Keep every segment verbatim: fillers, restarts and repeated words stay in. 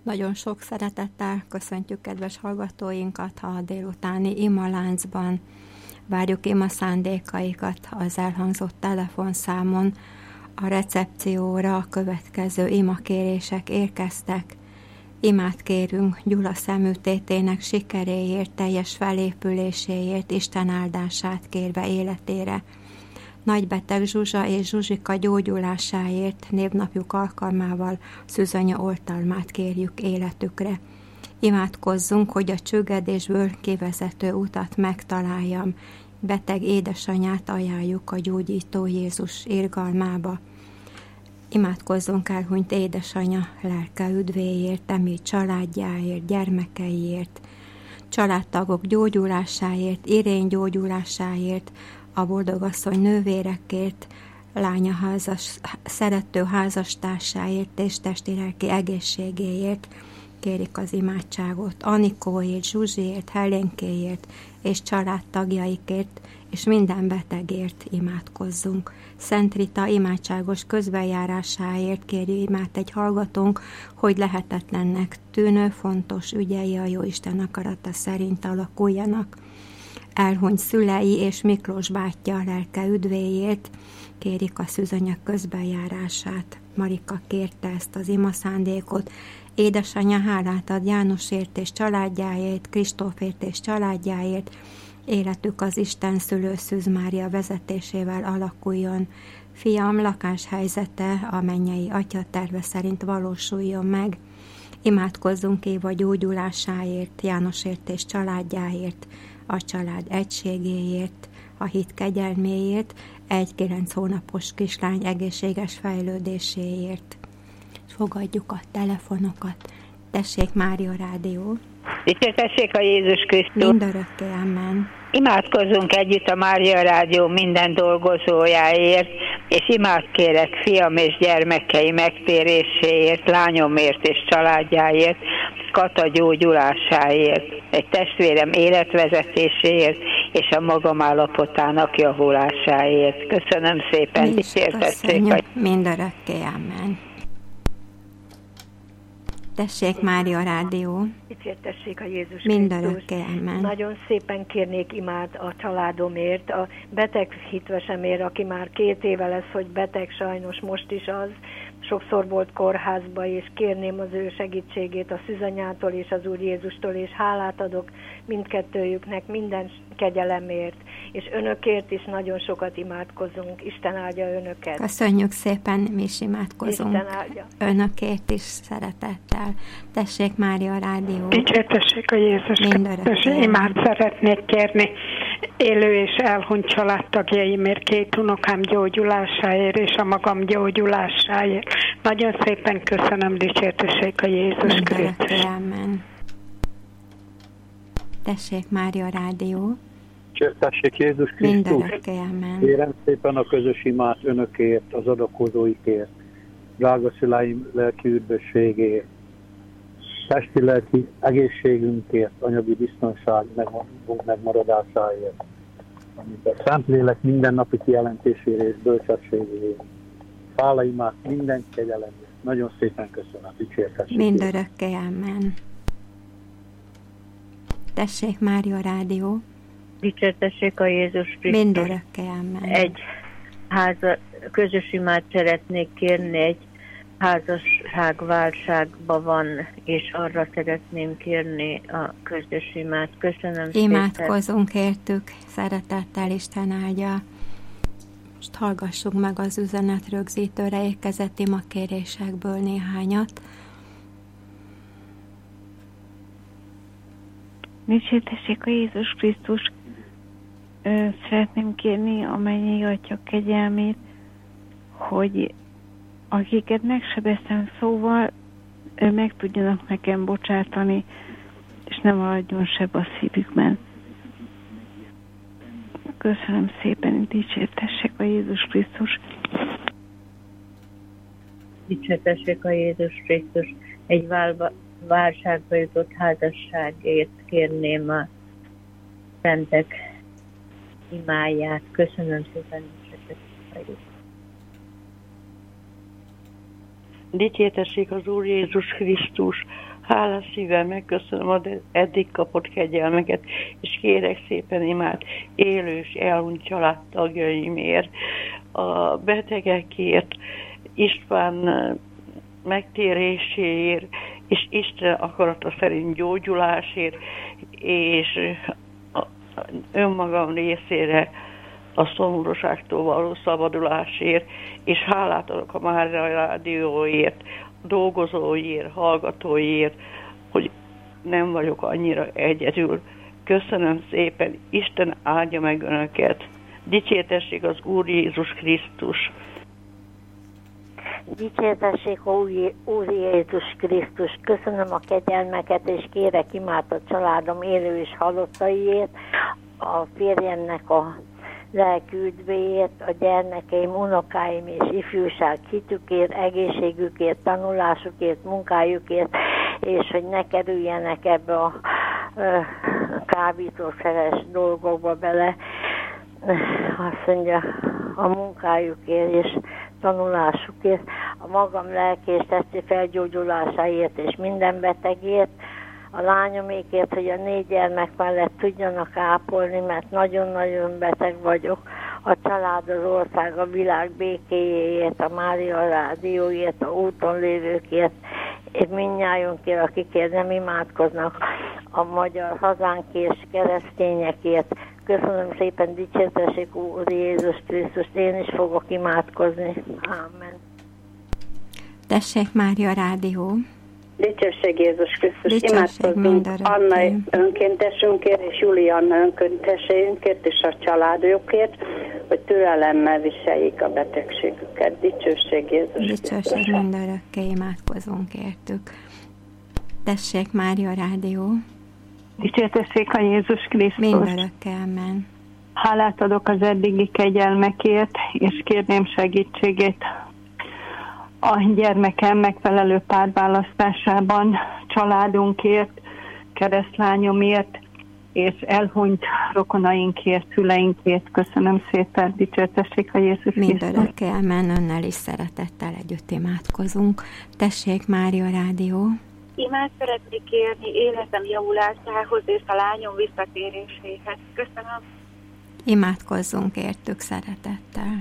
Nagyon sok szeretettel köszöntjük kedves hallgatóinkat a délutáni imaláncban. Várjuk ima szándékaikat az elhangzott telefonszámon. A recepcióra a következő imakérések érkeztek. Imát kérünk Gyula szemütétének sikeréért, teljes felépüléséért, Isten áldását kérve életére. Nagybeteg Zsuzsa és Zsuzsika gyógyulásáért névnapjuk alkalmával szűzanya oltalmát kérjük életükre. Imádkozzunk, hogy a csüggedésből kivezető utat megtaláljam. Beteg édesanyát ajánljuk a gyógyító Jézus irgalmába. Imádkozzunk elhunyt édesanya lelke üdvéért, Emi családjáért, gyermekeiért, családtagok gyógyulásáért, Irén gyógyulásáért, a boldogasszony nővérekért, lánya házas, szerető házastársáért és testi-lelki egészségéért kérik az imádságot, Anikóért, Zsuzsiért, Helénkéért és családtagjaikért, és minden betegért imádkozzunk. Szent Rita imádságos közbenjárásáért kérjük imát egy hallgatónk, hogy lehetetlennek tűnő fontos ügyei a Jóisten akarata szerint alakuljanak. Elhunyt szülei és Miklós bátyja lelke üdvéért kérik a szűzanya közbenjárását. Marika kérte ezt az ima szándékot. Édesanyja hálát ad Jánosért és családjáért, Kristófért és családjáért, életük az Isten szülő Szűz Mária vezetésével alakuljon. Fiam, lakáshelyzete a mennyei Atya terve szerint valósuljon meg. Imádkozzunk Éva gyógyulásáért, Jánosért és családjáért, a család egységéért, a hit kegyelméért, egy kilenc hónapos kislány egészséges fejlődéséért. Fogadjuk a telefonokat. Tessék, Mária Rádió! Dicsértessék a Jézus Krisztus! Mindörökké, amen! Imádkozzunk együtt a Mária Rádió minden dolgozójáért, és imád kérek fiam és gyermekei megtéréséért, lányomért és családjáért, Kata gyógyulásáért, egy testvérem életvezetéséért, és a magam állapotának javulásáért. Köszönöm szépen, dicsértessék a... Mindörökké, amen! Tessék, Mária Rádió! Dicsértessék a Jézus Mindörökké, amen! Nagyon szépen kérnék imád a családomért, a beteg hitvesemért, aki már két éve lesz, hogy beteg, sajnos most is az, sokszor volt kórházba, és kérném az ő segítségét a szűzanyától és az Úr Jézustól, és hálát adok mindkettőjüknek minden kegyelemért, és önökért is nagyon sokat imádkozunk. Isten áldja önöket. Köszönjük szépen, mi is imádkozunk. Isten áldja. Önökért is szeretettel. Tessék, Mária Rádió! Dicsértessék a Jézus Krisztus! Imád szeretnék kérni élő és elhunyt családtagjaimért, két unokám gyógyulásáért és a magam gyógyulásáért. Nagyon szépen köszönöm, dicsértessék a Jézus Krisztus! Amen. Tessék, Mária Rádió! Dicsértessék Jézus Krisztus! Kérem szépen a közös imát önökért, az adakozóikért, drága szüleim lelki üdvösségért, testi-lelki egészségünkért, anyagi biztonság megmaradásáért, amit a Szentlélek mindennapi kijelentésére és bölcsességéért. Hálaimát minden kegyelemért. Nagyon szépen köszönöm, dicsértessék. Mindörökké, amen. Tessék, Mária Rádió! Dicsértessék a Jézus Krisztus! Mindörökké, amen. Egy háza, közös imát szeretnék kérni, egy házasságválságban van, és arra szeretném kérni a közös imát. Köszönöm szépen. Imádkozunk értük, szeretettel, Isten áldja. Most hallgassuk meg az üzenet rögzítőre érkezett imakérésekből néhányat. Dicsértessék a Jézus Krisztus! Szeretném kérni a mennyei Atya kegyelmét, hogy akiket megsebeztem szóval, meg tudjanak nekem bocsátani, és nem maradjon sebb a szívükben. Köszönöm szépen, dicsértessék a Jézus Krisztus! Dicsértessék a Jézus Krisztus! Egy válba, válságba jutott házasságért kérném a szentek imáját. Köszönöm szépen, dicsértessék a Jézus. Dicsértessék az Úr Jézus Krisztus. Hálás szívvel megköszönöm az eddig kapott kegyelmeket, és kérek szépen imád élő és elhunyt családtagjaimért, a betegekért, István megtéréséért, és Isten akarata szerint gyógyulásért, és önmagam részére a szomorúságtól való szabadulásért, és hálát adok a Mária Rádióért, dolgozóért, hallgatóért, hogy nem vagyok annyira egyedül. Köszönöm szépen, Isten áldja meg önöket. Dicsértessék az Úr Jézus Krisztus. Dicsértessék a Úr Jézus Krisztus. Köszönöm a kegyelmeket, és kérek imád a családom élő és halottaiért, a férjemnek a lelki üdvéért, a gyermekeim, unokáim és ifjúság hitükért, egészségükért, tanulásukért, munkájukért, és hogy ne kerüljenek ebbe a ö, kábítószeres dolgokba bele, azt mondja, a munkájukért és tanulásukért, a magam lelki és testi felgyógyulásáért és minden betegért, a lányomékért, hogy a négy gyermek mellett tudjanak ápolni, mert nagyon-nagyon beteg vagyok, a család, az ország, a világ békéjéért, a Mária Rádióért, a úton lévőkért, és mindnyájunkért, akikért nem imádkoznak, a magyar hazánk és keresztényekért. Köszönöm szépen, dicsértessék Úr Jézus Krisztus, én is fogok imádkozni. Amen. Tessék, Mária Rádió. Dicsőség Jézus Krisztus, imádkozzunk Anna önkéntesünkért és Júlia Anna önkéntesünkért és a családjukért, hogy türelemmel viseljék a betegségüket. Dicsőség Jézus Krisztus. Dicsőség mindörökké, imádkozunk értük. Tessék, Mária Rádió. Dicsértessék a Jézus Krisztus. Mindörökké, amen. Hálát adok az eddigi kegyelmekért, és kérném segítségét a gyermekem megfelelő párválasztásában, családunkért, keresztlányomért, és elhunyt rokonainkért, szüleinkért. Köszönöm szépen, dicsértessék a Jézus Krisztus. Mindörökké, amen, önnel is szeretettel együtt imádkozunk. Tessék, Mária Rádió. Imád szeretnék kérni életem javulásához és a lányom visszatéréséhez. Köszönöm. Imádkozzunk értük szeretettel.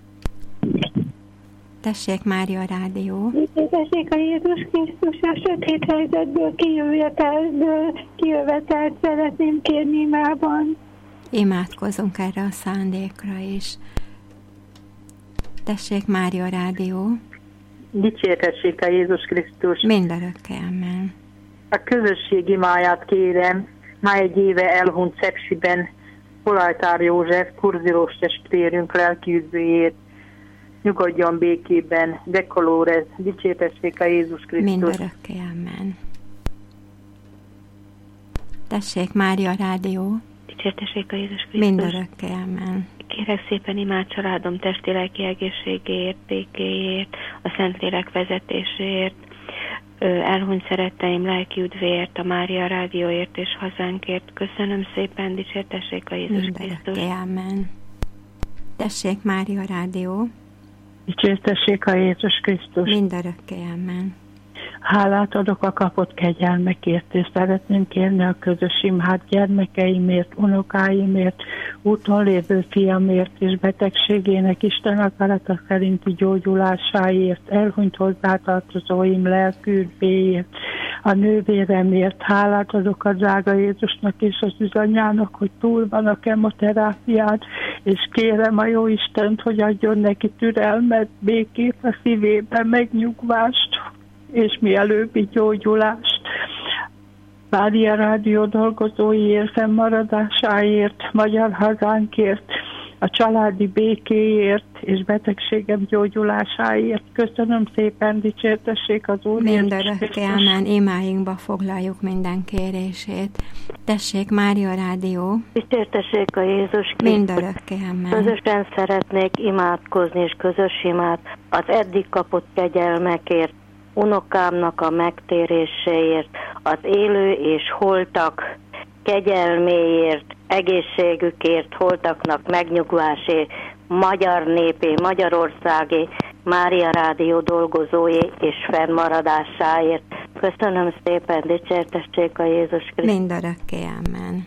Tessék, Mária Rádió. Tessék a Jézus Krisztus, a sötét helyzetből kijövetelt, kijövetelt szeretném kérni imában. Imádkozunk erre a szándékra is. Tessék, Mária Rádió. Dicsértessék a Jézus Krisztus. Mindörökké, amen. A közösség imáját kérem, már egy éve elhunyt Szepsiben Kolajtár József, kurzilós testvérünk lelkiüdvőjét, nyugodjon békében, Dekolórez, dicsértessék a Jézus Krisztus. Mindörökké, amen. Tessék, Mária Rádió. Dicsértessék a Jézus Krisztus. Mindörökké, amen. Kérek szépen imád családom testi lelki egészségéért, békéért, a Szentlélek vezetéséért, elhunyt szeretteim lelki üdvéért, a Mária Rádióért és hazánkért. Köszönöm szépen, dicsértessék a Jézus Krisztus. Mindörökké, amen. Tessék, Mária Rádió. Dicsértessék a Jézus Krisztus. Mindörökké, amen. Hálát adok a kapott kegyelmekért, és szeretném kérni a közös imád gyermekeimért, unokáimért, úton lévő fiamért és betegségének Isten akarata szerinti gyógyulásáért, elhunyt hozzátartozóim lelküdvéért, a nővéremért. Hálát adok a drága Jézusnak és az üzanyának, hogy túl van a kemoterápián, és kérem a jó Istent, hogy adjon neki türelmet, békét a szívében, megnyugvást, és mielőbbi gyógyulást. Mária Rádió dolgozóiért, fennmaradásáért, magyar hazánkért, a családi békéért és betegségem gyógyulásáért. Köszönöm szépen, dicsértessék az Úr. Mindörökké, amen, imáinkba foglaljuk minden kérését. Tessék, Mária Rádió. Dicsértessék a Jézus Krisztus. Mindörökké, amen. Közösen szeretnék imádkozni, és közös imát az eddig kapott kegyelmekért, unokámnak a megtéréséért, az élő és holtak kegyelméért, egészségükért, holtaknak megnyugvásért, magyar népé, Magyarországé, Mária Rádió dolgozói és fennmaradásáért. Köszönöm szépen, dicsértessék a Jézus Krisztus. Mindörökké, amen.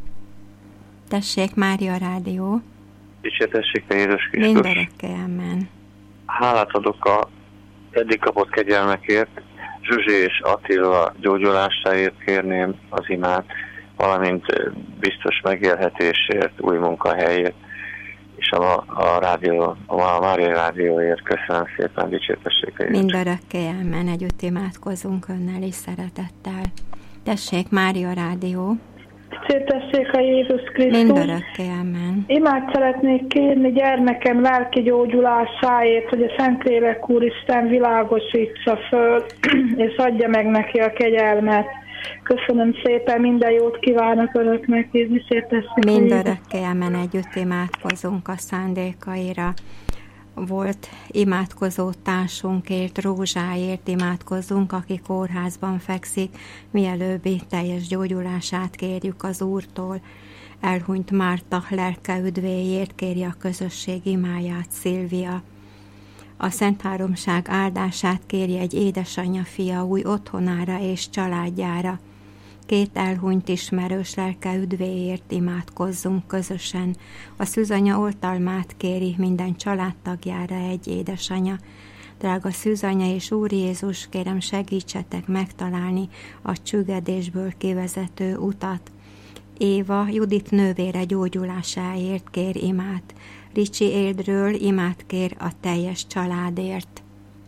Tessék, Mária Rádió. Dicsértessék a Jézus Krisztus. Mindörökké, amen. Hálát adok a eddig kapott kegyelmekért. Zsuzsi és Attila gyógyulásáért kérném az imát, valamint biztos megélhetésért, új munkahelyért, és a, a, rádió, a Mária Rádióért. Köszönöm szépen, dicsértessék a Jézus. Mindörökké, amen. Együtt imádkozunk önnel is szeretettel. Tessék, Mária Rádió. Dicsértessék a Jézus Krisztus. Mindörökké, amen. Imát szeretnék kérni gyermekem lelki gyógyulásáért, hogy a Szentlélek Úristen világosítsa föl, és adja meg neki a kegyelmet. Köszönöm szépen, minden jót kívánok önöknek, és dicsértessék. Mindörökké, amen. Együtt imádkozunk a szándékaira. Volt imádkozó társunkért, Rózsáért imádkozzunk, aki kórházban fekszik, mielőbbi teljes gyógyulását kérjük az Úrtól. Elhunyt Márta lelke üdvéért kéri a közösség imáját Szilvia. A Szent Háromság áldását kéri egy édesanyja fia új otthonára és családjára. Két elhunyt ismerős lelke üdvéért imádkozzunk közösen. A szűzanya oltalmát kéri minden családtagjára egy édesanya. Drága szűzanya és Úr Jézus, kérem segítsetek megtalálni a csüggedésből kivezető utat. Éva Judit nővére gyógyulásáért kér imát. Ricsi Éldről imát kér a teljes családért.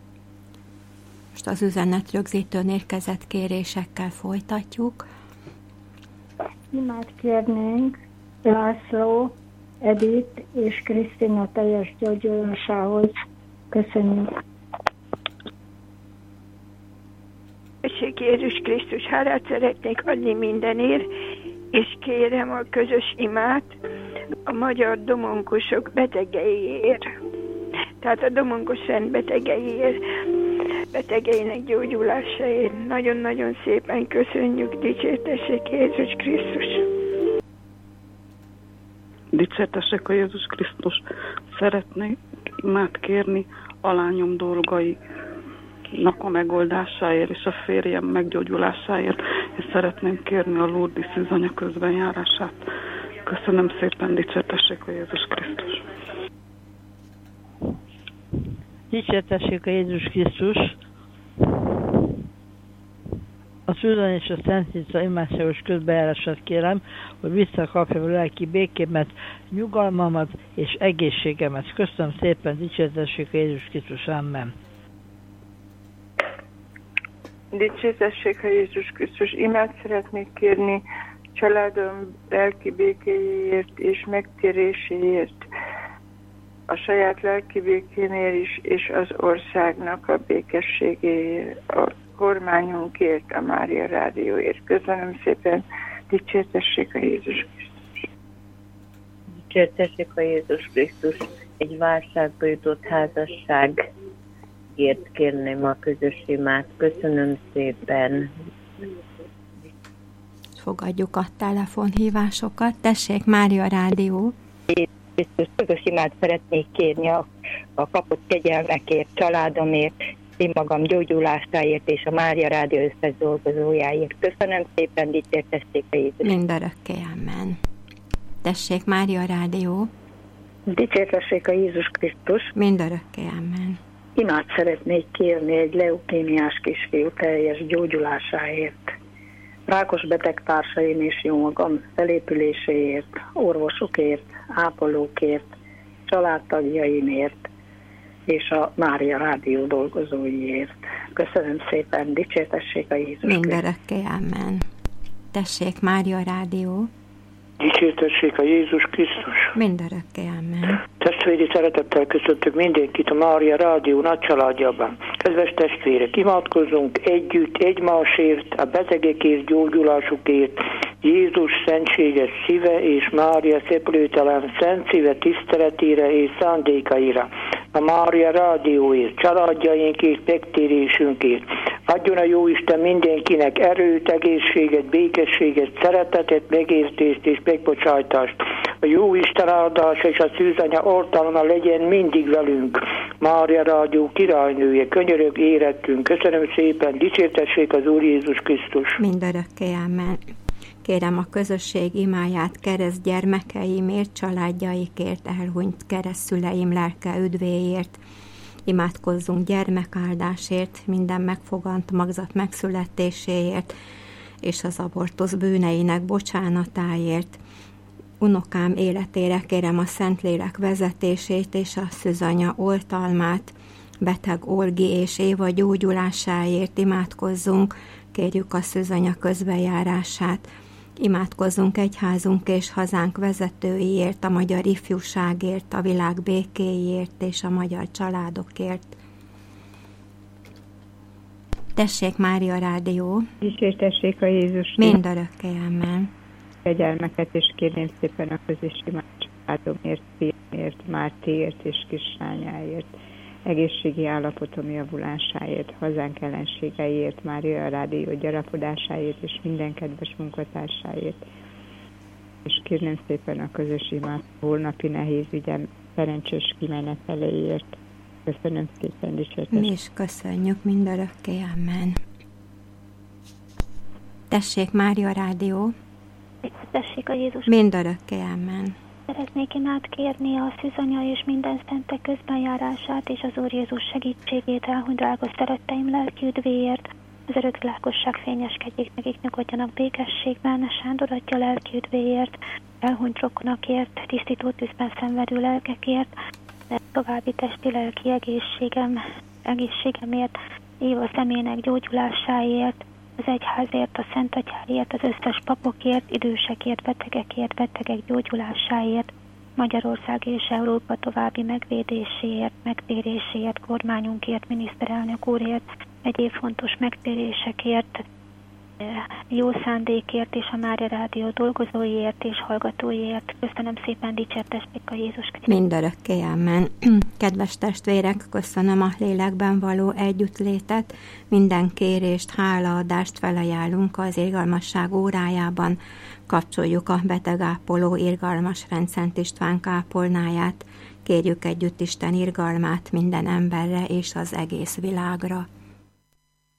Most az üzenet rögzítőn érkezett kérésekkel folytatjuk. Imát kérnénk László, Edith és Krisztina teljes gyógyulásához. Köszönjük. Köszönjük Jézus Krisztus, hálát szeretnék adni mindenért, és kérem a közös imát a magyar domonkosok betegeiért. Tehát a domonkos szent betegeiért, betegeinek gyógyulásáért. Nagyon-nagyon szépen köszönjük, dicsértessék Jézus Krisztus. Dicsértessék a Jézus Krisztus. Szeretnék imát kérni a lányom dolgainak a megoldásáért és a férjem meggyógyulásáért, és szeretném kérni a Lourdes szűzanya közbenjárását. Köszönöm szépen, dicsértessék a Jézus Krisztus. Dicsértessék a Jézus Krisztus. A szűzany és a Szent Ica imádságos közbejárását kérem, hogy visszakapjam a lelki békémet, nyugalmamat és egészségemet. Köszönöm szépen, dicsértessék a Jézus Krisztus. Amen. Dicsértessék a Jézus Krisztus. Imát szeretnék kérni családom lelki békéért és megtéréséért, a saját lelki békénél is, és az országnak a békességéért, a kormányunkért, a Mária Rádióért. Köszönöm szépen, dicsértessék a Jézus Krisztus. Dicsértessék a Jézus Krisztus. Egy válságba jutott házasságért kérném a közös imát. Köszönöm szépen. Fogadjuk a telefonhívásokat. Tessék, Mária Rádió. Biztos közös imát szeretnék kérni a, a kapott kegyelmekért, családomért, én magam gyógyulásáért és a Mária Rádió összes dolgozójáért. Köszönöm szépen, dicsértessék a Jézus. Mindörökké, amen. Tessék, Mária Rádió. Dicsértessék a Jézus Krisztus. Mindörökké, amen. Imát szeretnék kérni egy leukémiás kisfiú teljes gyógyulásáért, rákos betegtársaim és jó magam felépüléséért, orvosokért, ápolókért, családtagjaimért és a Mária Rádió dolgozóiért. Köszönöm szépen, dicsértessék a Jézus. Mindörökké, amen. Tessék, Mária Rádió. Dicsértessék a Jézus Krisztus. Mindörökké, amen. Testvéri szeretettel köszöntök mindenkit a Mária Rádió nagy családjában. Kedves testvérek, imádkozzunk együtt egymásért, a betegekért, gyógyulásukért, Jézus szentséges szíve és Mária szeplőtelen szent szíve tiszteletére és szándékaira, a Mária Rádióért, családjainkért, megtérésünkért. Adjon a Jóisten mindenkinek erőt, egészséget, békességet, szeretetet, megértést és megbocsájtást. a jó Isten áldása és a szűzanya oltalma legyen mindig velünk. Mária Rádió királynője, könyörög érettünk. Köszönöm szépen, dicsértessék az Úr Jézus Krisztus. Mindörökké, amen. Kérem a közösség imáját kereszt gyermekeimért, családjaikért, elhunyt keresztszüleim lelke üdvéért. Imádkozzunk gyermekáldásért, minden megfogant magzat megszületéséért, és az abortusz bűneinek bocsánatáért. Unokám életére kérem a Szentlélek vezetését és a szűzanya oltalmát. Beteg Olgi és Éva gyógyulásáért imádkozzunk, kérjük a szűzanya közbejárását. Imádkozzunk egyházunk és hazánk vezetőiért, a magyar ifjúságért, a világ békéért és a magyar családokért. Tessék, Mária Rádió! Dicsértessék a Jézus! Mindörökké, amen! Kegyelmeket, és kérném szépen a közös imádsádomért, Fiamért, Mártéért és Kislányáért, egészségi állapotom javulásáért, hazánk ellenségeiért, Mária Rádió gyarapodásáért és minden kedves munkatársáért. És kérném szépen a közös imát holnapi nehéz ügyem szerencsés kimeneteléért. Köszönöm szépen, dicsértes. Mi is köszönjük, mindörökké, amen. Tessék, Mária Rádió! Tessék a Jézus! Mindörökké, amen. Szeretnék imát kérni a szűzanya és minden szentek közbenjárását és az Úr Jézus segítségét elhunyt drága szeretteim lelki üdvéért. Az örök világosság fényeskedjék, nekik nyugodjanak békességben, Sándor atya lelki üdvéért, elhunyt rokonakért, tisztító tűzben szenvedő lelkekért, de további testi lelki egészségem, egészségemért, Éva személynek gyógyulásáért, az egyházért, a Szent Atyáért, az összes papokért, idősekért, betegekért, betegek gyógyulásáért, Magyarország és Európa további megvédéséért, megtéréséért, kormányunkért, miniszterelnök úrért, egyéb fontos megtérésekért, jó szándékért és a Mária Rádió dolgozóiért és hallgatóiért. Köszönöm szépen, dicsértessék a Jézus Krisztus. Mindörökké, amen. Kedves testvérek, köszönöm a lélekben való együttlétet, minden kérést, hálaadást felajánlunk az irgalmasság órájában. Kapcsoljuk a betegápoló irgalmas Rend Szent István kápolnáját, kérjük együtt Isten irgalmát minden emberre és az egész világra.